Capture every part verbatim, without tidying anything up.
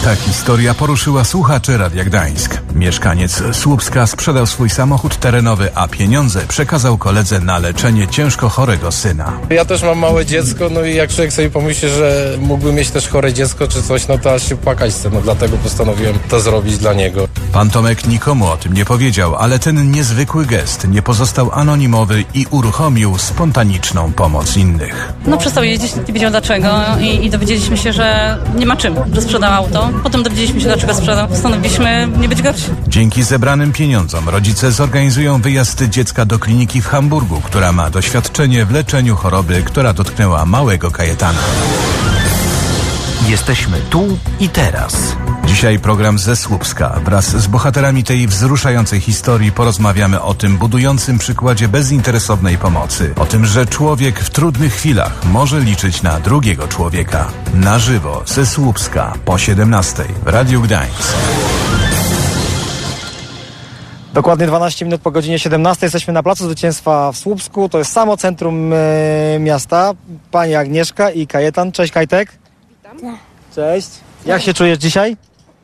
Ta historia poruszyła słuchaczy Radia Gdańsk. Mieszkaniec Słupska sprzedał swój samochód terenowy, a pieniądze przekazał koledze na leczenie ciężko chorego syna. Ja też mam małe dziecko, no i jak człowiek sobie pomyśli, że mógłby mieć też chore dziecko czy coś, no to aż się płakać chce, no dlatego postanowiłem to zrobić dla niego. Pan Tomek nikomu o tym nie powiedział, ale ten niezwykły gest nie pozostał anonimowy i uruchomił spontaniczną pomoc innych. No przestał jeździć, nie wiedział dlaczego i, i dowiedzieliśmy się, że nie ma czym, że sprzedał auto. Potem dowiedzieliśmy się, dlaczego sprzedał. Postanowiliśmy nie być gorsi. Dzięki zebranym pieniądzom rodzice zorganizują wyjazd dziecka do kliniki w Hamburgu, która ma doświadczenie w leczeniu choroby, która dotknęła małego Kajetana. Jesteśmy tu i teraz. Dzisiaj program ze Słupska. Wraz z bohaterami tej wzruszającej historii porozmawiamy o tym budującym przykładzie bezinteresownej pomocy. O tym, że człowiek w trudnych chwilach może liczyć na drugiego człowieka. Na żywo ze Słupska po siedemnastej w Radiu Gdańsk. Dokładnie dwanaście minut po godzinie siedemnastej jesteśmy na Placu Zwycięstwa w Słupsku. To jest samo centrum e, miasta. Pani Agnieszka i Kajetan. Cześć, Kajtek. Witam. Cześć. Jak się czujesz dzisiaj?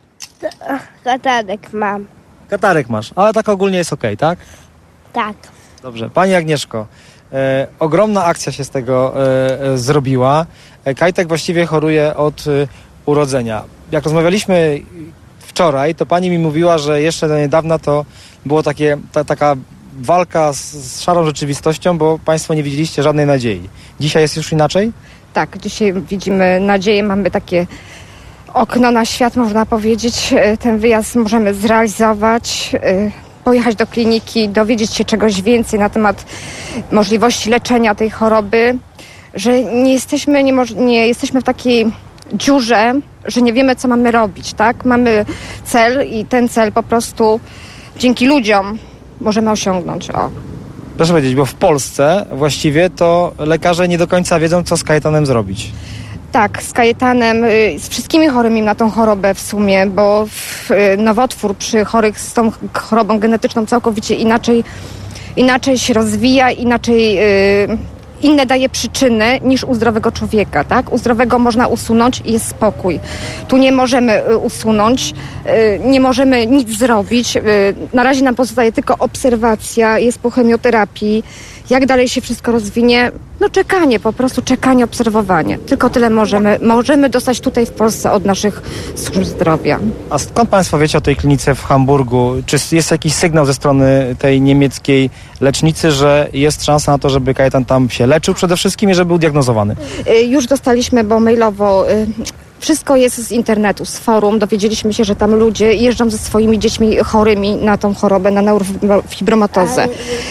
Katarek mam. Katarek masz, ale tak ogólnie jest okej, tak? Tak. Dobrze. Pani Agnieszko, e, ogromna akcja się z tego e, e, zrobiła. E, Kajtek właściwie choruje od e, urodzenia. Jak rozmawialiśmy wczoraj, to pani mi mówiła, że jeszcze do niedawna to było takie, ta, taka walka z, z szarą rzeczywistością, bo państwo nie widzieliście żadnej nadziei. Dzisiaj jest już inaczej? Tak, dzisiaj widzimy nadzieję, mamy takie okno na świat, można powiedzieć. Ten wyjazd możemy zrealizować, pojechać do kliniki, dowiedzieć się czegoś więcej na temat możliwości leczenia tej choroby, że nie jesteśmy, nie, moż- nie jesteśmy w takiej dziurze, że nie wiemy, co mamy robić, tak? Mamy cel i ten cel po prostu dzięki ludziom możemy osiągnąć. O. Proszę powiedzieć, bo w Polsce właściwie to lekarze nie do końca wiedzą, co z Kajetanem zrobić. Tak, z Kajetanem, z wszystkimi chorymi na tą chorobę w sumie, bo nowotwór przy chorych z tą chorobą genetyczną całkowicie inaczej, inaczej się rozwija, inaczej inne daje przyczyny niż u zdrowego człowieka, tak? U zdrowego można usunąć i jest spokój. Tu nie możemy usunąć, nie możemy nic zrobić. Na razie nam pozostaje tylko obserwacja, jest po chemioterapii. Jak dalej się wszystko rozwinie? No czekanie, po prostu czekanie, obserwowanie. Tylko tyle możemy, możemy dostać tutaj w Polsce od naszych służb zdrowia. A skąd państwo wiecie o tej klinice w Hamburgu? Czy jest jakiś sygnał ze strony tej niemieckiej lecznicy, że jest szansa na to, żeby Kajetan tam się leczył przede wszystkim i żeby był diagnozowany? Już dostaliśmy, bo mailowo... Wszystko jest z internetu, z forum. Dowiedzieliśmy się, że tam ludzie jeżdżą ze swoimi dziećmi chorymi na tą chorobę, na neurofibromatozę.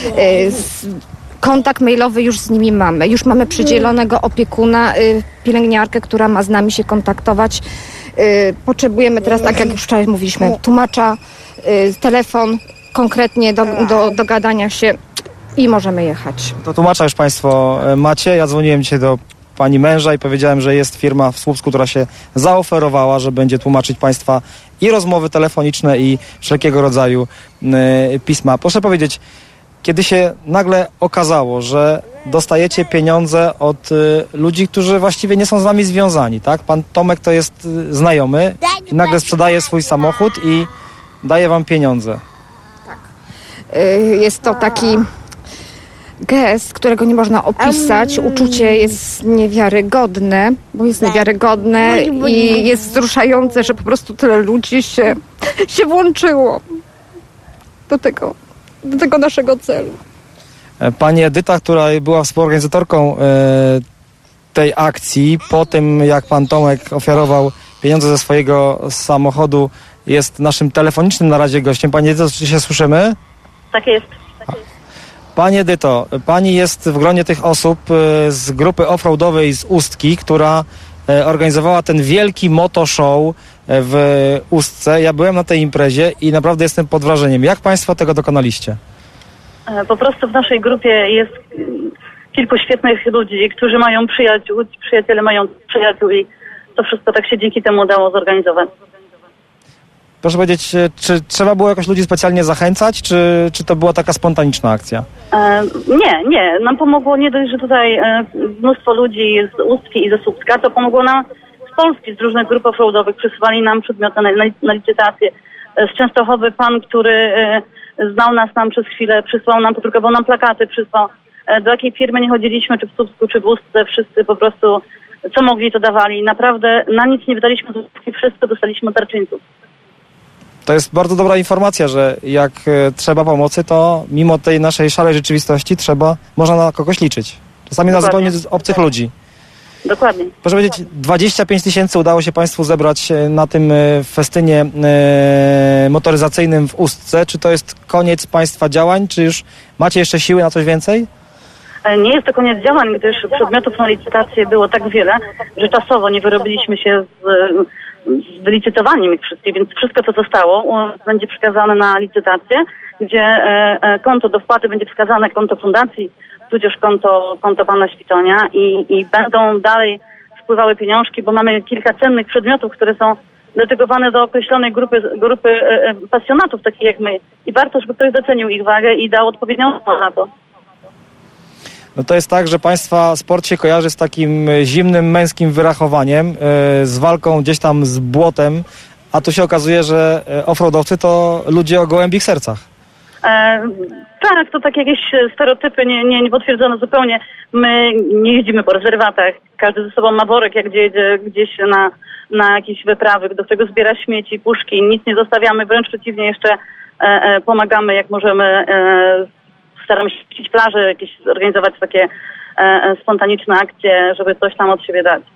Kontakt mailowy już z nimi mamy. Już mamy przydzielonego opiekuna, pielęgniarkę, która ma z nami się kontaktować. Potrzebujemy teraz, tak jak już wczoraj mówiliśmy, tłumacza, telefon konkretnie do, do, do gadania się i możemy jechać. To tłumacza już państwo macie. Ja dzwoniłem dzisiaj do pani męża i powiedziałem, że jest firma w Słupsku, która się zaoferowała, że będzie tłumaczyć państwa i rozmowy telefoniczne, i wszelkiego rodzaju y, pisma. Proszę powiedzieć, kiedy się nagle okazało, że dostajecie pieniądze od y, ludzi, którzy właściwie nie są z wami związani, tak? Pan Tomek to jest y, znajomy i nagle sprzedaje swój samochód i daje wam pieniądze. Tak. Y, jest to taki gest, którego nie można opisać. Uczucie jest niewiarygodne, bo jest niewiarygodne i jest wzruszające, że po prostu tyle ludzi się, się włączyło do tego, do tego naszego celu. Pani Edyta, która była współorganizatorką e, tej akcji, po tym jak pan Tomek ofiarował pieniądze ze swojego samochodu, jest naszym telefonicznym na razie gościem. Pani Edyto, czy się słyszymy? Tak jest. Pani Edyto, pani jest w gronie tych osób z grupy offroadowej z Ustki, która organizowała ten wielki moto show w Ustce. Ja byłem na tej imprezie i naprawdę jestem pod wrażeniem. Jak państwo tego dokonaliście? Po prostu w naszej grupie jest kilku świetnych ludzi, którzy mają przyjaciół, przyjaciele mają przyjaciół i to wszystko tak się dzięki temu udało zorganizować. Proszę powiedzieć, czy trzeba było jakoś ludzi specjalnie zachęcać, czy, czy to była taka spontaniczna akcja? E, nie, nie. Nam pomogło nie dość, że tutaj e, mnóstwo ludzi z Ustki i ze Słupska, to pomogło nam Polski, z różnych grup offroadowych przysyłali nam przedmioty na, na, na licytację. Z Częstochowy pan, który e, znał nas tam przez chwilę, przysłał nam, podrukował nam plakaty, przysłał. E, do jakiej firmy nie chodziliśmy, czy w Słupsku, czy w Ustce, wszyscy po prostu co mogli, to dawali. Naprawdę na nic nie wydaliśmy złotówki, wszyscy dostaliśmy darczyńców. To jest bardzo dobra informacja, że jak e, trzeba pomocy, to mimo tej naszej szarej rzeczywistości trzeba, można na kogoś liczyć. Czasami na zupełnie obcych ludzi. Dokładnie. Proszę powiedzieć, dwadzieścia pięć tysięcy udało się Państwu zebrać na tym festynie e, motoryzacyjnym w Ustce. Czy to jest koniec Państwa działań, czy już macie jeszcze siły na coś więcej? Nie jest to koniec działań, gdyż przedmiotów na licytację było tak wiele, że czasowo nie wyrobiliśmy się z, z wylicytowaniem ich wszystkich, więc wszystko, co zostało, będzie przekazane na licytację, gdzie e, konto do wpłaty będzie wskazane, konto fundacji, tudzież konto, konto pana Świtonia i, i będą dalej wpływały pieniążki, bo mamy kilka cennych przedmiotów, które są dedykowane do określonej grupy, grupy e, pasjonatów, takich jak my. I warto, żeby ktoś docenił ich wagę i dał odpowiednią sumę na to. No to jest tak, że Państwa sport się kojarzy z takim zimnym, męskim wyrachowaniem, yy, z walką gdzieś tam z błotem, a tu się okazuje, że offroadowcy to ludzie o gołębich sercach. E, tak, to takie jakieś stereotypy nie, nie, nie potwierdzone zupełnie. My nie jeździmy po rezerwatach. Każdy ze sobą ma worek, jak gdzie jedzie gdzieś na, na jakieś wyprawy, do tego zbiera śmieci, puszki, nic nie zostawiamy, wręcz przeciwnie, jeszcze e, e, pomagamy jak możemy. E, staramy się ścić plaże, jakieś organizować takie e, e, spontaniczne akcje, żeby coś tam od siebie dać.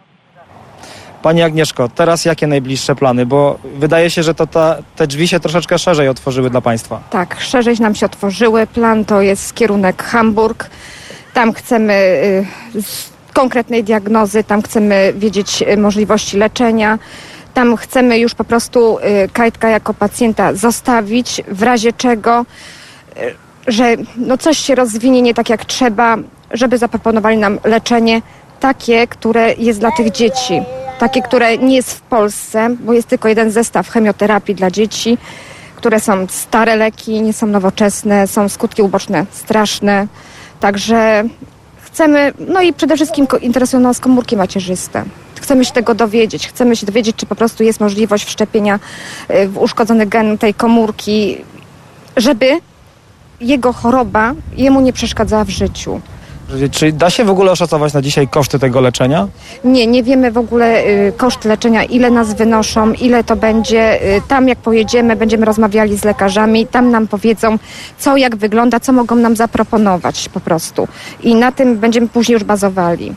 Pani Agnieszko, teraz jakie najbliższe plany? Bo wydaje się, że to ta, te drzwi się troszeczkę szerzej otworzyły dla Państwa. Tak, szerzej nam się otworzyły. Plan to jest kierunek Hamburg. Tam chcemy y, z konkretnej diagnozy, tam chcemy wiedzieć y, możliwości leczenia. Tam chcemy już po prostu y, Kajtka jako pacjenta zostawić, w razie czego, y, że no coś się rozwinie nie tak jak trzeba, żeby zaproponowali nam leczenie takie, które jest dla tych dzieci. Takie, które nie jest w Polsce, bo jest tylko jeden zestaw chemioterapii dla dzieci, które są stare leki, nie są nowoczesne, są skutki uboczne straszne. Także chcemy, no i przede wszystkim interesują nas komórki macierzyste. Chcemy się tego dowiedzieć. Chcemy się dowiedzieć, czy po prostu jest możliwość wszczepienia w uszkodzony gen tej komórki, żeby jego choroba jemu nie przeszkadzała w życiu. Czy da się w ogóle oszacować na dzisiaj koszty tego leczenia? Nie, nie wiemy w ogóle y, koszt leczenia, ile nas wynoszą, ile to będzie. Y, tam jak pojedziemy, będziemy rozmawiali z lekarzami, tam nam powiedzą, co, jak wygląda, co mogą nam zaproponować po prostu. I na tym będziemy później już bazowali.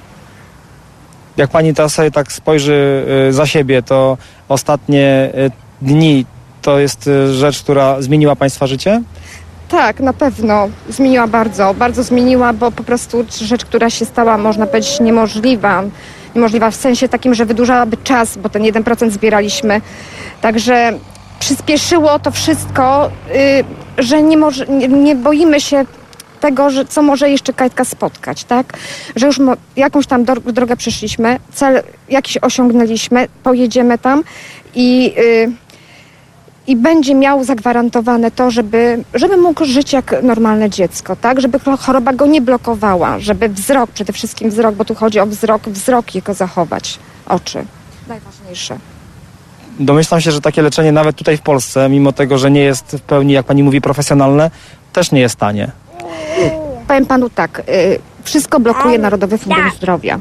Jak pani teraz sobie tak spojrzy y, za siebie, to ostatnie y, dni to jest y, rzecz, która zmieniła Państwa życie? Tak, na pewno. Zmieniła bardzo, bardzo zmieniła, bo po prostu rzecz, która się stała, można powiedzieć, niemożliwa. Niemożliwa w sensie takim, że wydłużałaby czas, bo ten jeden procent zbieraliśmy. Także przyspieszyło to wszystko, yy, że nie, może, nie, nie boimy się tego, że co może jeszcze Kajtka spotkać, tak? Że już mo- jakąś tam do- drogę przeszliśmy, cel jakiś osiągnęliśmy, pojedziemy tam i... Yy, I będzie miał zagwarantowane to, żeby, żeby mógł żyć jak normalne dziecko, tak? Żeby choroba go nie blokowała, żeby wzrok, przede wszystkim wzrok, bo tu chodzi o wzrok, wzrok jego zachować, oczy. Najważniejsze. Domyślam się, że takie leczenie nawet tutaj w Polsce, mimo tego, że nie jest w pełni, jak pani mówi, profesjonalne, też nie jest tanie. Powiem panu tak, y, wszystko blokuje Narodowy Fundusz Zdrowia.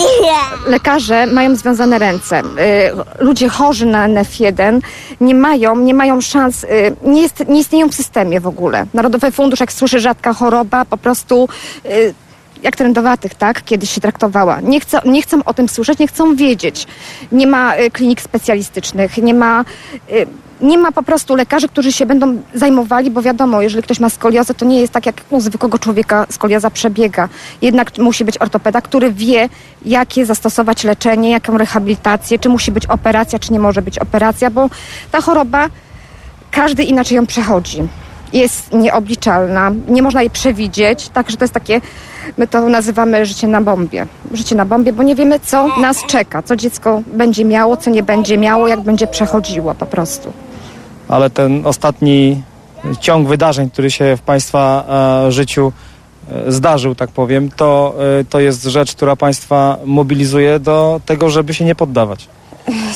Lekarze mają związane ręce. Y, ludzie chorzy na en ef jeden nie mają, nie mają szans, y, nie, jest, nie istnieją w systemie w ogóle. Narodowy Fundusz, jak słyszy rzadka choroba, po prostu y, jak trędowatych, tak, kiedyś się traktowała. Nie, chcą, nie chcą o tym słyszeć, nie chcą wiedzieć. Nie ma y, klinik specjalistycznych, nie ma... Y, Nie ma po prostu lekarzy, którzy się będą zajmowali, bo wiadomo, jeżeli ktoś ma skoliozę, to nie jest tak, jak u zwykłego człowieka skolioza przebiega. Jednak musi być ortopeda, który wie, jakie zastosować leczenie, jaką rehabilitację, czy musi być operacja, czy nie może być operacja, bo ta choroba, każdy inaczej ją przechodzi. Jest nieobliczalna, nie można jej przewidzieć, także to jest takie, my to nazywamy życie na bombie. Życie na bombie, bo nie wiemy, co nas czeka, co dziecko będzie miało, co nie będzie miało, jak będzie przechodziło po prostu. Ale ten ostatni ciąg wydarzeń, który się w Państwa e, życiu e, zdarzył, tak powiem, to, e, to jest rzecz, która Państwa mobilizuje do tego, żeby się nie poddawać.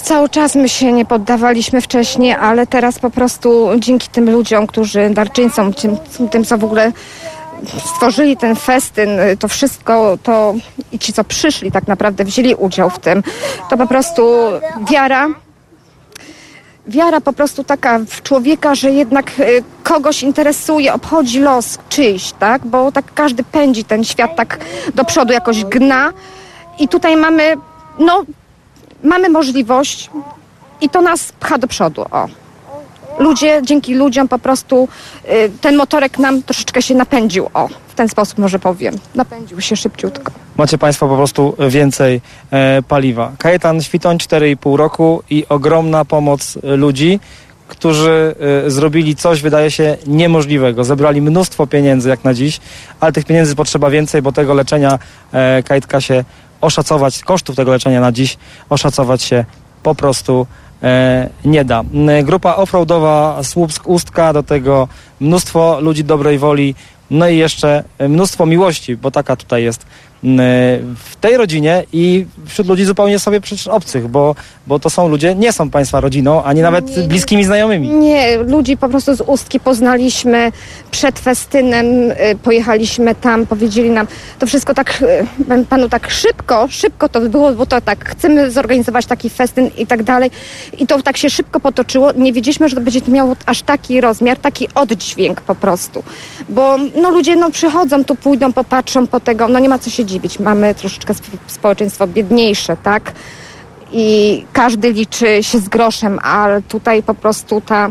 cały czas my się nie poddawaliśmy wcześniej, ale teraz po prostu dzięki tym ludziom, którzy darczyńcom, tym, tym co w ogóle stworzyli ten festyn, to wszystko, to i ci, co przyszli tak naprawdę, wzięli udział w tym, to po prostu wiara, wiara po prostu taka w człowieka, że jednak kogoś interesuje, obchodzi los czyjś, tak? Bo tak każdy pędzi ten świat tak do przodu, jakoś gna i tutaj mamy, no, mamy możliwość i to nas pcha do przodu, o. Ludzie, dzięki ludziom po prostu y, ten motorek nam troszeczkę się napędził, o, w ten sposób może powiem. Napędził się szybciutko. Macie Państwo po prostu więcej e, paliwa. Kajetan Świtoń, cztery i pół roku i ogromna pomoc ludzi, którzy e, zrobili coś, wydaje się, niemożliwego. Zebrali mnóstwo pieniędzy jak na dziś, ale tych pieniędzy potrzeba więcej, bo tego leczenia e, Kajtka się oszacować, kosztów tego leczenia na dziś oszacować się po prostu e, nie da. Grupa offroadowa Słupsk-Ustka, do tego mnóstwo ludzi dobrej woli, no i jeszcze mnóstwo miłości, bo taka tutaj jest w tej rodzinie i wśród ludzi zupełnie sobie przecież obcych, bo, bo to są ludzie, nie są Państwa rodziną, ani nawet nie, bliskimi znajomymi. Nie, ludzi po prostu z Ustki poznaliśmy przed festynem, pojechaliśmy tam, powiedzieli nam, to wszystko tak, panu tak szybko, szybko to było, bo to tak, chcemy zorganizować taki festyn i tak dalej i to tak się szybko potoczyło, nie wiedzieliśmy, że to będzie miało aż taki rozmiar, taki oddźwięk po prostu, bo no ludzie no przychodzą, tu pójdą, popatrzą po tego, no nie ma co się dziwić, mamy troszeczkę społeczeństwo biedniejsze, tak? I każdy liczy się z groszem, ale tutaj po prostu ta,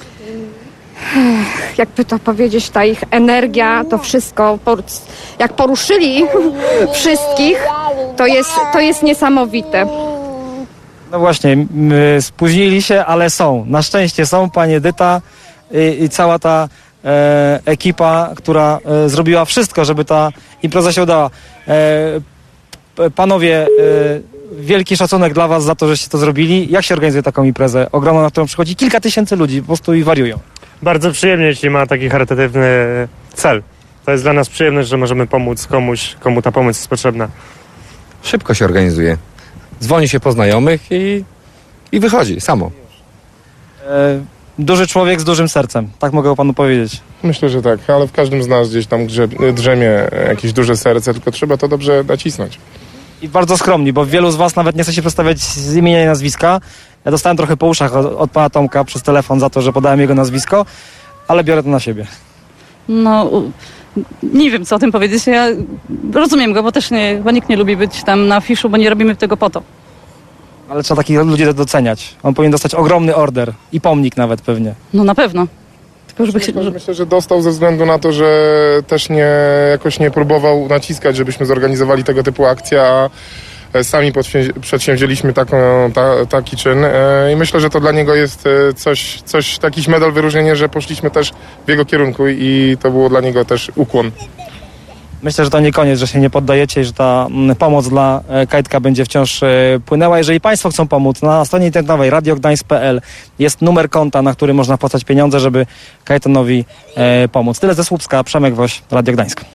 jakby to powiedzieć, ta ich energia, to wszystko, jak poruszyli wszystkich, to jest, to jest niesamowite. No właśnie, spóźnili się, ale są. Na szczęście są, pani Edyta i, i cała ta e, ekipa, która e, zrobiła wszystko, żeby ta impreza się udała. E, panowie, e, wielki szacunek dla was za to, żeście to zrobili. Jak się organizuje taką imprezę ogromną, na którą przychodzi kilka tysięcy ludzi po prostu i wariują? Bardzo przyjemnie, jeśli ma taki charytatywny cel. To jest dla nas przyjemność, że możemy pomóc komuś, komu ta pomoc jest potrzebna. Szybko się organizuje. Dzwoni się po znajomych i, i wychodzi samo. E, duży człowiek z dużym sercem, tak mogę panu powiedzieć. Myślę, że tak, ale w każdym z nas gdzieś tam drzemie jakieś duże serce, tylko trzeba to dobrze nacisnąć. I bardzo skromni, bo wielu z was nawet nie chce się przedstawiać z imienia i nazwiska. Ja dostałem trochę po uszach od, od pana Tomka przez telefon za to, że podałem jego nazwisko, ale biorę to na siebie. No, nie wiem, co o tym powiedzieć. Ja rozumiem go, bo też nie, chyba nikt nie lubi być tam na afiszu, bo nie robimy tego po to. Ale trzeba takich ludzi doceniać. On powinien dostać ogromny order i pomnik nawet pewnie. No na pewno. Tylko żeby myślę, się... myślę, że dostał ze względu na to, że też nie, jakoś nie próbował naciskać, żebyśmy zorganizowali tego typu akcje, a sami przedsięwzięliśmy taką, ta, taki czyn i myślę, że to dla niego jest coś, coś, jakiś medal wyróżnienia, że poszliśmy też w jego kierunku i to było dla niego też ukłon. Myślę, że to nie koniec, że się nie poddajecie i że ta pomoc dla Kajtka będzie wciąż płynęła. Jeżeli Państwo chcą pomóc, na stronie internetowej radio gdańsk kropka p l jest numer konta, na który można wpłacać pieniądze, żeby Kajtanowi pomóc. Tyle ze Słupska, Przemek Woś, Radio Gdańsk.